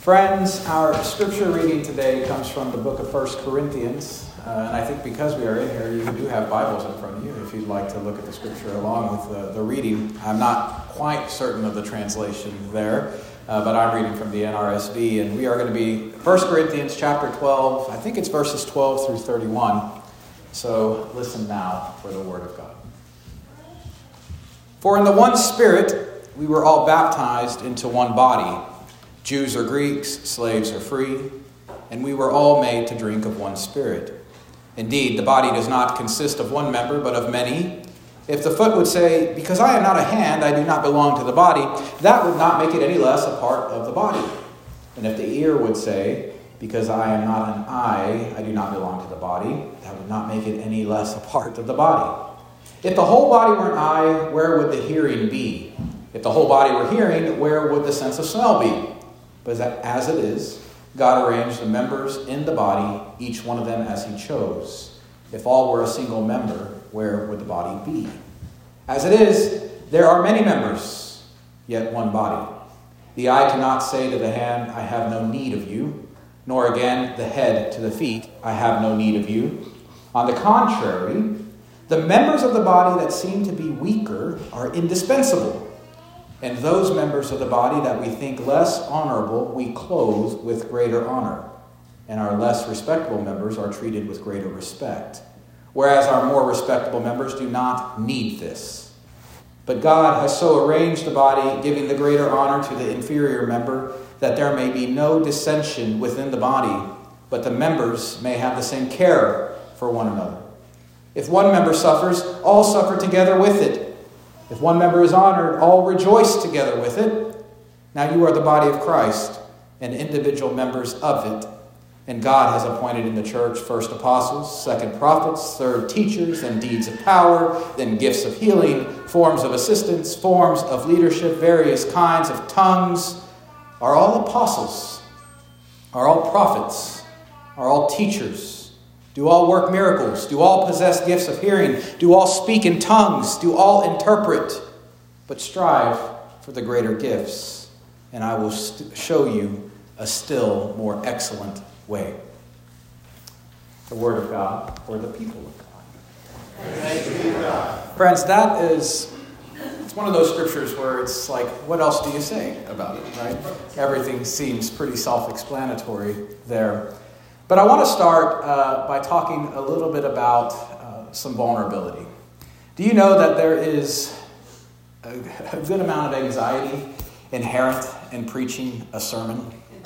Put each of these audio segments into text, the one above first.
Friends, our scripture reading today comes from the book of 1 Corinthians. And I think because we are in here, you do have Bibles in front of you if you'd like to look at the scripture along with the reading. I'm not quite certain of the translation there, but I'm reading from the NRSV. And we are going to be 1 Corinthians chapter 12. I think it's verses 12 through 31. So listen now for the word of God. For in the one Spirit we were all baptized into one body, Jews or Greeks, slaves or free, and we were all made to drink of one Spirit. Indeed, the body does not consist of one member, but of many. If the foot would say, "Because I am not a hand, I do not belong to the body," that would not make it any less a part of the body. And if the ear would say, "Because I am not an eye, I do not belong to the body," that would not make it any less a part of the body. If the whole body were an eye, where would the hearing be? If the whole body were hearing, where would the sense of smell be? But as it is, God arranged the members in the body, each one of them as he chose. If all were a single member, where would the body be? As it is, there are many members, yet one body. The eye cannot say to the hand, "I have no need of you," nor again the head to the feet, "I have no need of you." On the contrary, the members of the body that seem to be weaker are indispensable. And those members of the body that we think less honorable, we clothe with greater honor. And our less respectable members are treated with greater respect. Whereas our more respectable members do not need this. But God has so arranged the body, giving the greater honor to the inferior member, that there may be no dissension within the body, but the members may have the same care for one another. If one member suffers, all suffer together with it. If one member is honored, all rejoice together with it. Now you are the body of Christ and individual members of it. And God has appointed in the church first apostles, second prophets, third teachers, then deeds of power, then gifts of healing, forms of assistance, forms of leadership, various kinds of tongues. Are all apostles? Are all prophets? Are all teachers? Do all work miracles? Do all possess gifts of hearing? Do all speak in tongues? Do all interpret? But strive for the greater gifts, and I will show you a still more excellent way. The word of God for the people of God. Thanks be to God. Friends, it's one of those scriptures where it's like, what else do you say about it, right? Everything seems pretty self-explanatory there. But I want to start by talking a little bit about some vulnerability. Do you know that there is a good amount of anxiety inherent in preaching a sermon?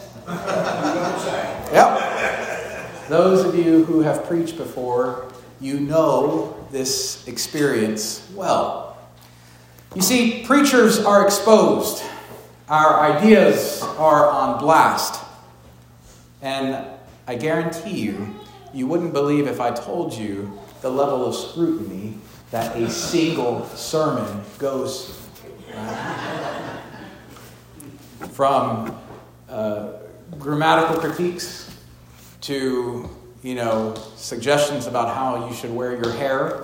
Yep. Those of you who have preached before, you know this experience well. You see, preachers are exposed. Our ideas are on blast. And I guarantee you wouldn't believe if I told you the level of scrutiny that a single sermon goes from grammatical critiques to, suggestions about how you should wear your hair.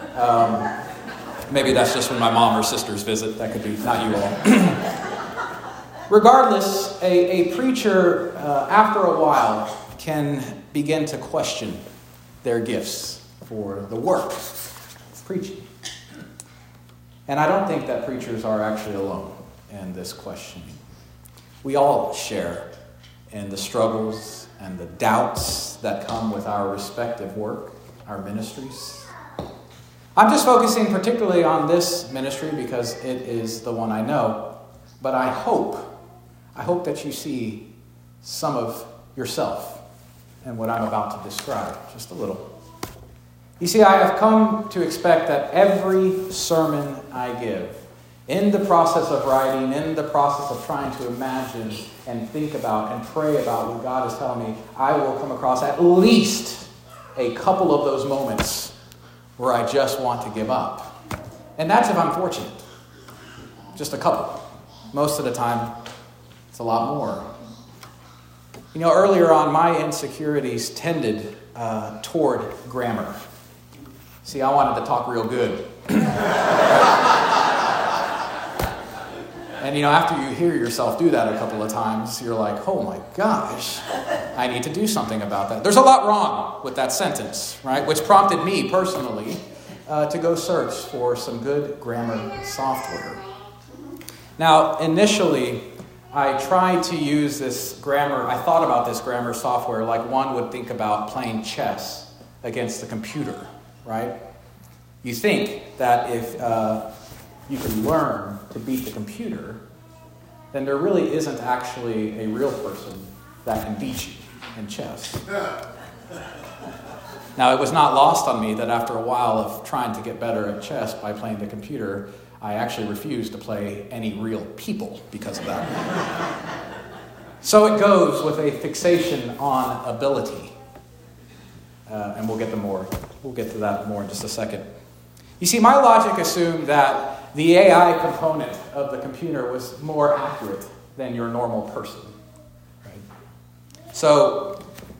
Maybe that's just when my mom or sisters visit. That could be not you all. Regardless, a preacher, after a while, can begin to question their gifts for the work of preaching. And I don't think that preachers are actually alone in this questioning. We all share in the struggles and the doubts that come with our respective work, our ministries. I'm just focusing particularly on this ministry because it is the one I know, but I hope that you see some of yourself and what I'm about to describe, just a little. You see, I have come to expect that every sermon I give, in the process of writing, in the process of trying to imagine and think about and pray about what God is telling me, I will come across at least a couple of those moments where I just want to give up. And that's if I'm fortunate. Just a couple. Most of the time, it's a lot more. Earlier on, my insecurities tended toward grammar. See, I wanted to talk real good. And And after you hear yourself do that a couple of times, you're like, oh my gosh, I need to do something about that. There's a lot wrong with that sentence, right? Which prompted me personally to go search for some good grammar software. Now, initially, I tried to use this grammar, I thought about this grammar software like one would think about playing chess against the computer, right? You think that if you can learn to beat the computer, then there really isn't actually a real person that can beat you in chess. Now, it was not lost on me that after a while of trying to get better at chess by playing the computer, I actually refused to play any real people because of that. So it goes with a fixation on ability. And we'll get to that more in just a second. You see, my logic assumed that the AI component of the computer was more accurate than your normal person. Right? So,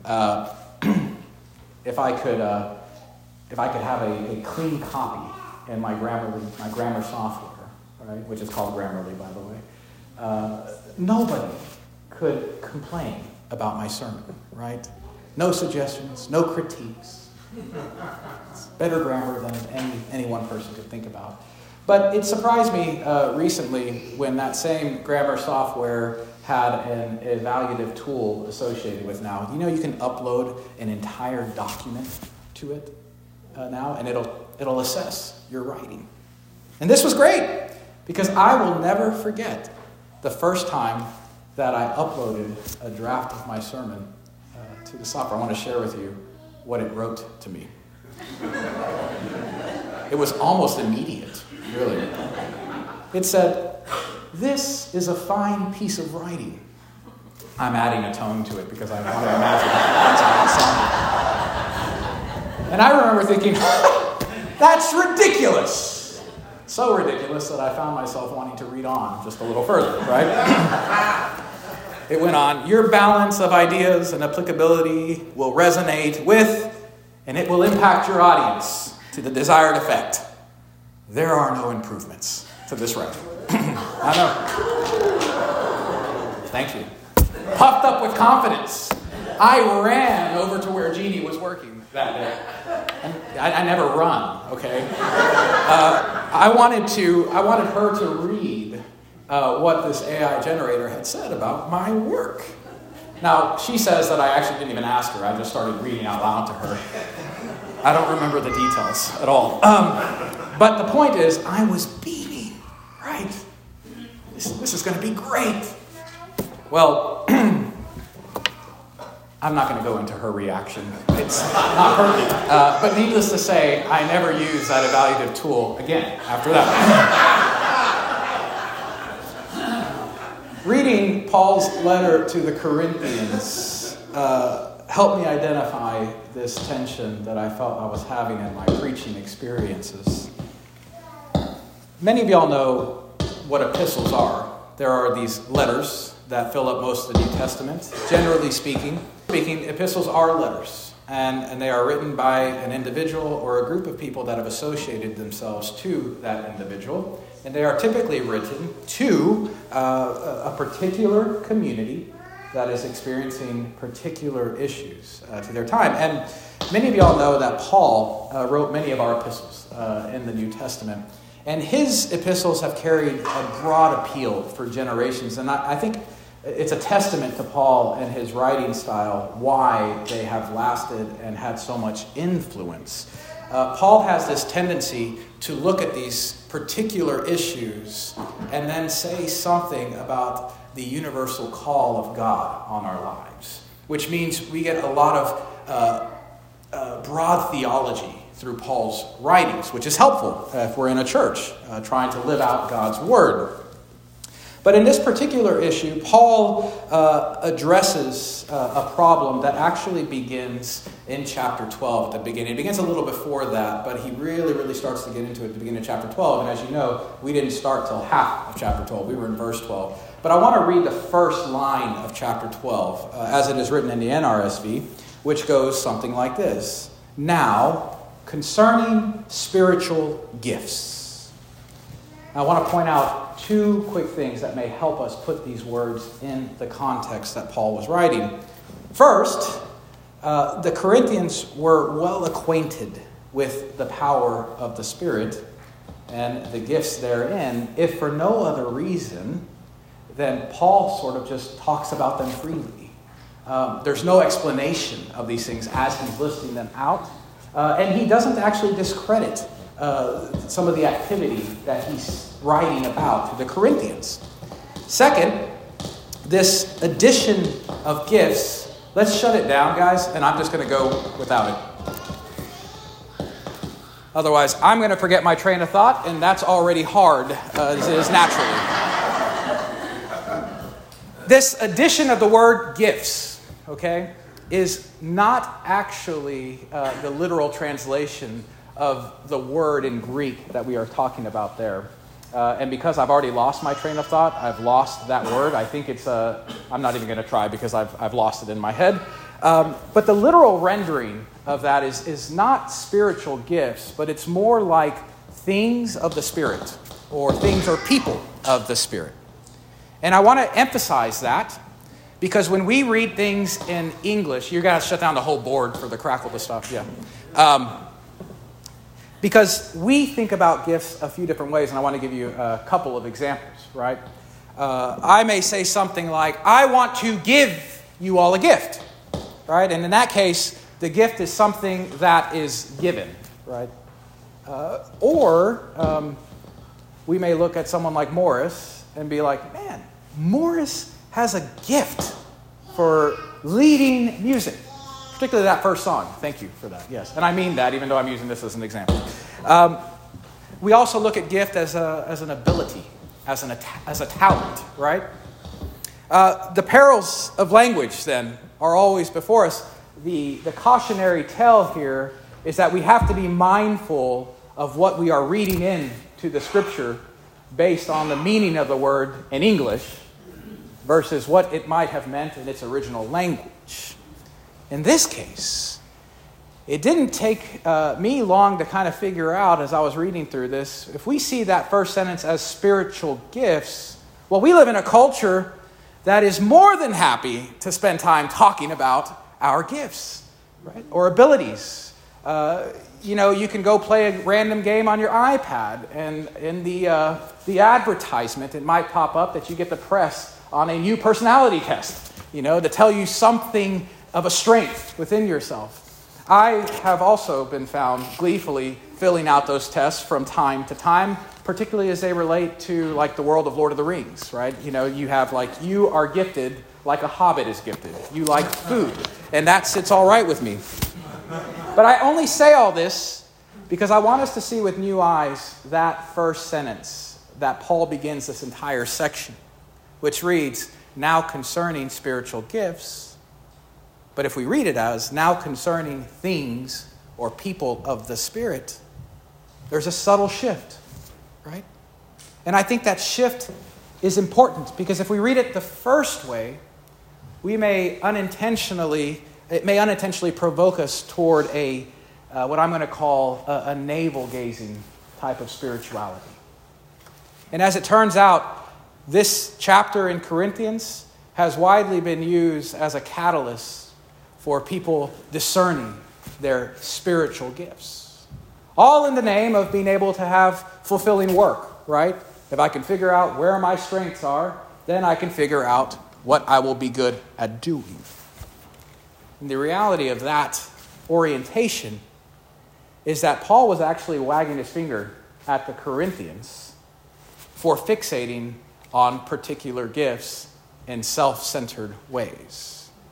if I could have a clean copy in my grammar software, right, which is called Grammarly, by the way, nobody could complain about my sermon, right? No suggestions, no critiques. It's better grammar than any one person could think about. But it surprised me recently when that same grammar software had an evaluative tool associated with now. You can upload an entire document to it now, and it'll assess your writing. And this was great, because I will never forget the first time that I uploaded a draft of my sermon to the software. I want to share with you what it wrote to me. It was almost immediate, really. It said, "This is a fine piece of writing." I'm adding a tone to it because I want to imagine that's how it sounded. And I remember thinking, that's ridiculous. So ridiculous that I found myself wanting to read on just a little further, right? It went on, "Your balance of ideas and applicability will resonate with, and it will impact your audience to the desired effect. There are no improvements to this writing." I know. Thank you. Puffed up with confidence, I ran over to where Jeannie was working that day. And I never run, okay? I wanted her to read what this AI generator had said about my work. Now, she says that I actually didn't even ask her. I just started reading out loud to her. I don't remember the details at all. But the point is, I was beaming, right? This is going to be great. Well, I'm not going to go into her reaction. It's not perfect. But needless to say, I never used that evaluative tool again after that. Reading Paul's letter to the Corinthians helped me identify this tension that I felt I was having in my preaching experiences. Many of y'all know what epistles are. There are these letters that fill up most of the New Testament. Generally speaking, epistles are letters, and they are written by an individual or a group of people that have associated themselves to that individual. And they are typically written to a particular community that is experiencing particular issues to their time. And many of y'all know that Paul wrote many of our epistles in the New Testament. And his epistles have carried a broad appeal for generations. And I think it's a testament to Paul and his writing style why they have lasted and had so much influence. Paul has this tendency to look at these particular issues and then say something about the universal call of God on our lives, which means we get a lot of broad theology through Paul's writings, which is helpful if we're in a church trying to live out God's word. But in this particular issue, Paul addresses a problem that actually begins in chapter 12 at the beginning. It begins a little before that, but he really starts to get into it at the beginning of chapter 12. And as you know, we didn't start till half of chapter 12. We were in verse 12. But I want to read the first line of chapter 12, as it is written in the NRSV, which goes something like this. "Now, concerning spiritual gifts." I want to point out two quick things that may help us put these words in the context that Paul was writing. First, the Corinthians were well acquainted with the power of the Spirit and the gifts therein, if for no other reason than Paul sort of just talks about them freely. There's no explanation of these things as he's listing them out. And he doesn't actually discredit some of the activity that he's writing about to the Corinthians. Second, this addition of gifts, let's shut it down, guys, and I'm just going to go without it. Otherwise, I'm going to forget my train of thought, and that's already hard, as it is naturally. This addition of the word gifts, okay, is not actually the literal translation of the word in Greek that we are talking about there. And because I've already lost my train of thought, I've lost that word. I think it's I'm not even going to try because I've lost it in my head. But the literal rendering of that is not spiritual gifts, but it's more like things of the Spirit, or things or people of the Spirit. And I want to emphasize that, because when we read things in English, you got to shut down the whole board for the crackle to stop. Yeah. Because we think about gifts a few different ways, and I want to give you a couple of examples, right? I may say something like, I want to give you all a gift, right? And in that case, the gift is something that is given, right? Or we may look at someone like Morris and be like, man, Morris has a gift for leading music. Particularly that first song. Thank you for that. Yes. And I mean that, even though I'm using this as an example. We also look at gift as an ability, as a talent, right? The perils of language, then, are always before us. The cautionary tale here is that we have to be mindful of what we are reading into the Scripture based on the meaning of the word in English versus what it might have meant in its original language. In this case, it didn't take me long to kind of figure out as I was reading through this, if we see that first sentence as spiritual gifts, well, we live in a culture that is more than happy to spend time talking about our gifts, right? Or abilities. You can go play a random game on your iPad, and in the advertisement, it might pop up that you get the press on a new personality test, to tell you something of a strength within yourself. I have also been found gleefully filling out those tests from time to time, particularly as they relate to like the world of Lord of the Rings, right? You have you are gifted like a hobbit is gifted. You like food, and that sits all right with me. But I only say all this because I want us to see with new eyes that first sentence that Paul begins this entire section, which reads, now concerning spiritual gifts. But if we read it as, now concerning things or people of the Spirit, there's a subtle shift, right? And I think that shift is important because if we read it the first way, it may unintentionally provoke us toward what I'm going to call a navel-gazing type of spirituality. And as it turns out, this chapter in Corinthians has widely been used as a catalyst for people discerning their spiritual gifts. All in the name of being able to have fulfilling work, right? If I can figure out where my strengths are, then I can figure out what I will be good at doing. And the reality of that orientation is that Paul was actually wagging his finger at the Corinthians for fixating on particular gifts in self-centered ways.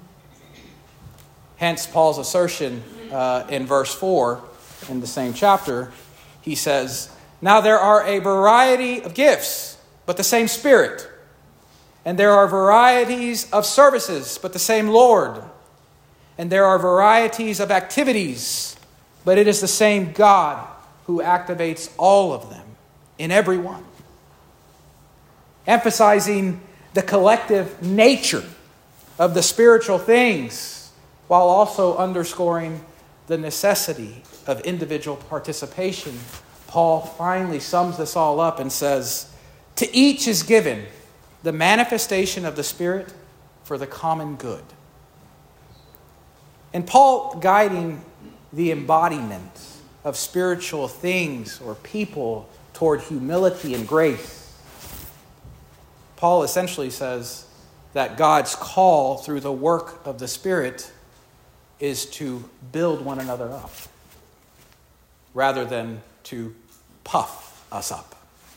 Hence, Paul's assertion in verse 4 in the same chapter, he says, now there are a variety of gifts, but the same Spirit. And there are varieties of services, but the same Lord. And there are varieties of activities, but it is the same God who activates all of them in every one. Emphasizing the collective nature of the spiritual things, while also underscoring the necessity of individual participation, Paul finally sums this all up and says, To each is given the manifestation of the Spirit for the common good. And Paul, guiding the embodiment of spiritual things or people toward humility and grace, Paul essentially says that God's call through the work of the Spirit is to build one another up rather than to puff us up.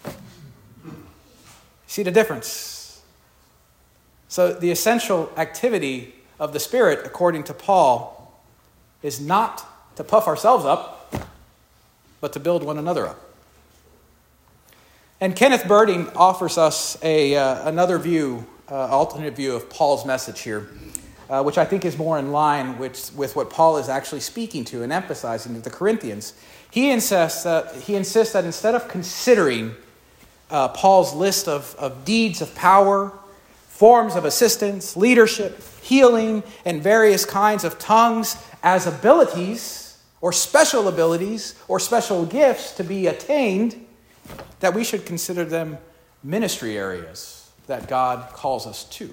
See the difference? So the essential activity of the Spirit, according to Paul, is not to puff ourselves up, but to build one another up. And Kenneth Berding offers us another view, alternate view of Paul's message here, which I think is more in line with what Paul is actually speaking to and emphasizing to the Corinthians. He insists that instead of considering Paul's list of deeds of power, forms of assistance, leadership, healing, and various kinds of tongues as abilities or special gifts to be attained, that we should consider them ministry areas that God calls us to.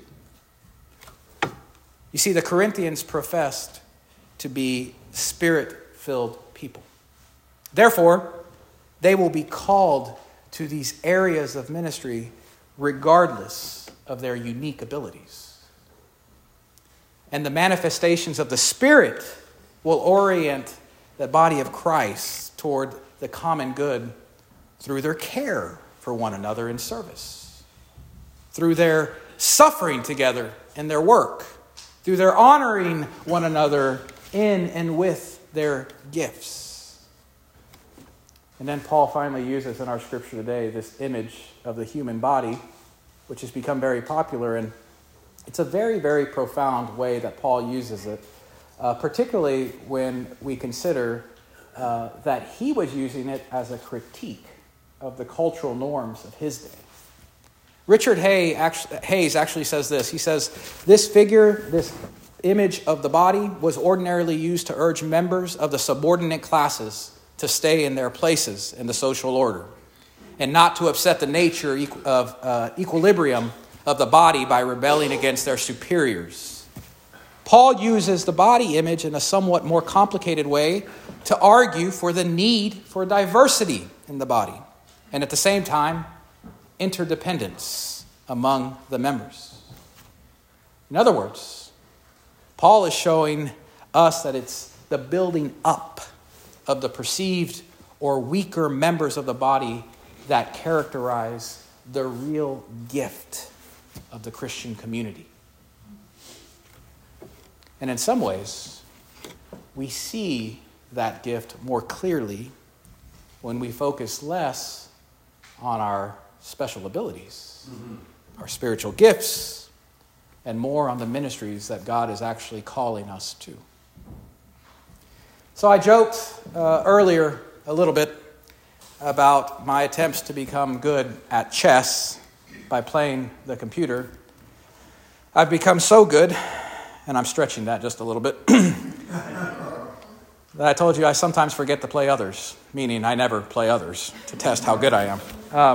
You see, the Corinthians professed to be Spirit-filled people. Therefore, they will be called to these areas of ministry regardless of their unique abilities. And the manifestations of the Spirit will orient the body of Christ toward the common good through their care for one another in service, through their suffering together in their work, through their honoring one another in and with their gifts. And then Paul finally uses in our scripture today this image of the human body, which has become very popular, and it's a very, very profound way that Paul uses it, particularly when we consider that he was using it as a critique of the cultural norms of his day. Richard Hayes actually says this. He says, this figure, this image of the body, was ordinarily used to urge members of the subordinate classes to stay in their places in the social order and not to upset the nature of equilibrium of the body by rebelling against their superiors. Paul uses the body image in a somewhat more complicated way to argue for the need for diversity in the body, and at the same time, interdependence among the members. In other words, Paul is showing us that it's the building up of the perceived or weaker members of the body that characterize the real gift of the Christian community. And in some ways, we see that gift more clearly when we focus less on our special abilities, our spiritual gifts, and more on the ministries that God is actually calling us to. So I joked earlier a little bit about my attempts to become good at chess by playing the computer. I've become so good, and I'm stretching that just a little bit, that I told you I sometimes forget to play others, meaning I never play others to test how good I am.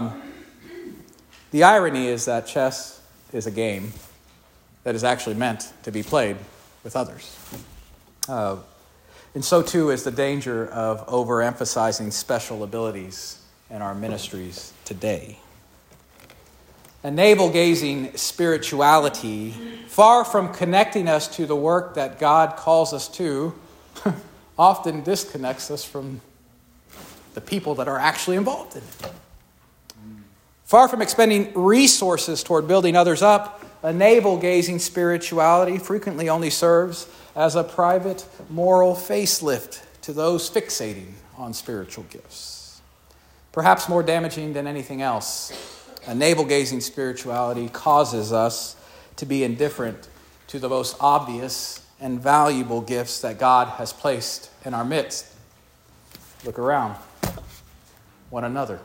The irony is that chess is a game that is actually meant to be played with others. And so too is the danger of overemphasizing special abilities in our ministries today. A navel-gazing spirituality, far from connecting us to the work that God calls us to, often disconnects us from the people that are actually involved in it. Far from expending resources toward building others up, a navel-gazing spirituality frequently only serves as a private moral facelift to those fixating on spiritual gifts. Perhaps more damaging than anything else, a navel-gazing spirituality causes us to be indifferent to the most obvious and valuable gifts that God has placed in our midst. Look around. One another.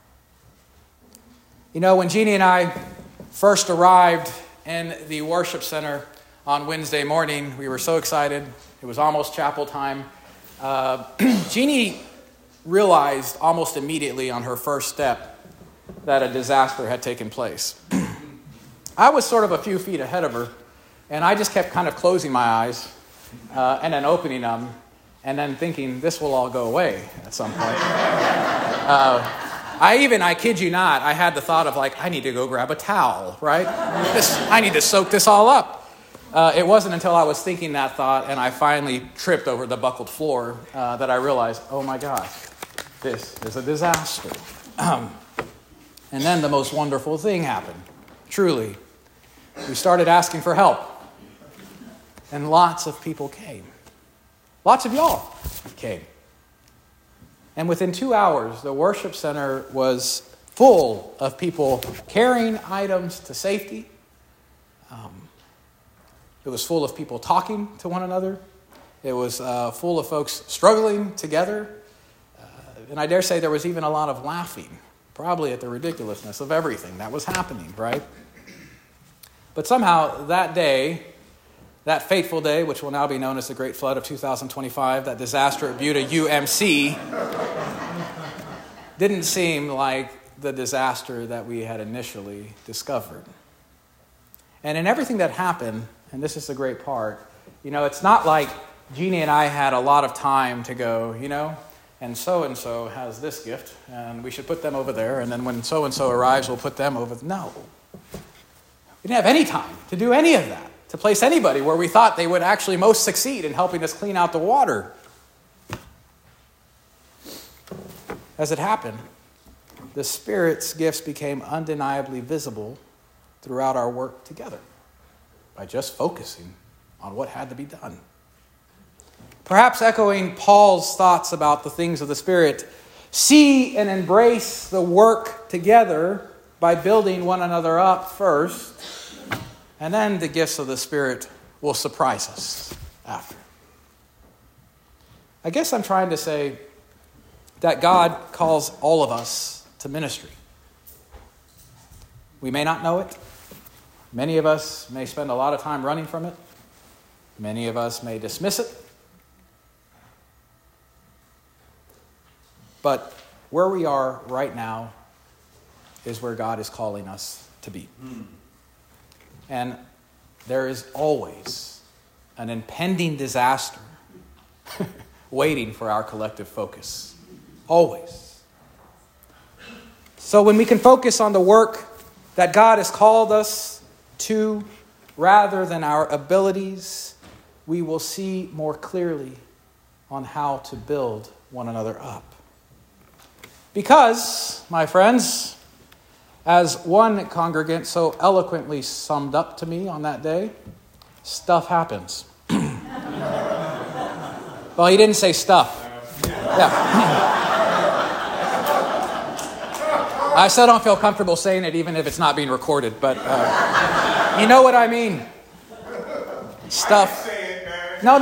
You know, when Jeannie and I first arrived in the worship center on Wednesday morning, we were so excited. It was almost chapel time. Jeannie realized almost immediately on her first step that a disaster had taken place. I was sort of a few feet ahead of her, and I just kept kind of closing my eyes and then opening them, and then thinking, this will all go away at some point. I kid you not, I had the thought of I need to go grab a towel, right? I need to soak this all up. It wasn't until I was thinking that thought and I finally tripped over the buckled floor that I realized, oh my gosh, this is a disaster. And then the most wonderful thing happened. Truly, we started asking for help. And lots of people came. Lots of y'all came. And within 2 hours, the worship center was full of people carrying items to safety. It was full of people talking to one another. It was full of folks struggling together. And I dare say there was even a lot of laughing, probably at the ridiculousness of everything that was happening, right? But somehow that day, that fateful day, which will now be known as the Great Flood of 2025, that disaster at Buda UMC, didn't seem like the disaster that we had initially discovered. And in everything that happened, and this is the great part, it's not like Jeannie and I had a lot of time to go, and so has this gift, and we should put them over there, and then when so-and-so arrives, we'll put them over. No. We didn't have any time to do any of that, to place anybody where we thought they would actually most succeed in helping us clean out the water. As it happened, the Spirit's gifts became undeniably visible throughout our work together by just focusing on what had to be done. Perhaps echoing Paul's thoughts about the things of the Spirit, see and embrace the work together by building one another up first, and then the gifts of the Spirit will surprise us after. I guess I'm trying to say that God calls all of us to ministry. We may not know it. Many of us may spend a lot of time running from it. Many of us may dismiss it. But where we are right now is where God is calling us to be. And there is always an impending disaster waiting for our collective focus. Always. So when we can focus on the work that God has called us to, rather than our abilities, we will see more clearly on how to build one another up. Because, my friends, as one congregant so eloquently summed up to me on that day, stuff happens. Well, he didn't say stuff. Yeah. I still don't feel comfortable saying it even if it's not being recorded, but you know what I mean. Stuff. No.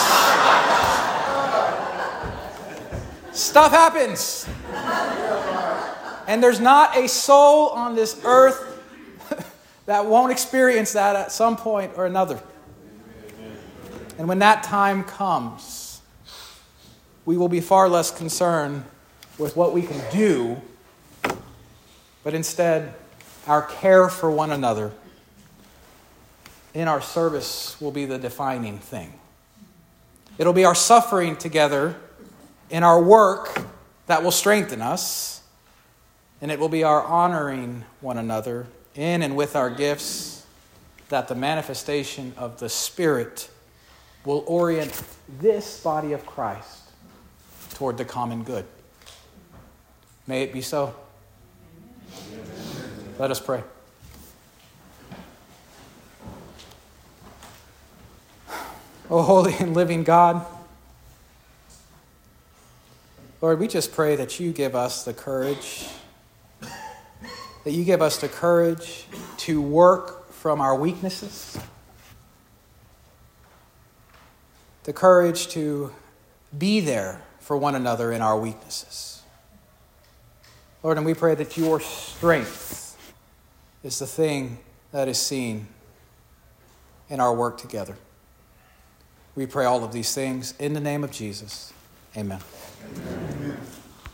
Stuff happens. And there's not a soul on this earth that won't experience that at some point or another. And when that time comes, we will be far less concerned with what we can do, but instead, our care for one another in our service will be the defining thing. It'll be our suffering together in our work that will strengthen us. And it will be our honoring one another in and with our gifts that the manifestation of the Spirit will orient this body of Christ toward the common good. May it be so. Let us pray. O holy and living God, Lord, we just pray that you give us the courage to work from our weaknesses, the courage to be there for one another in our weaknesses. Lord, and we pray that your strength is the thing that is seen in our work together. We pray all of these things in the name of Jesus. Amen. Amen.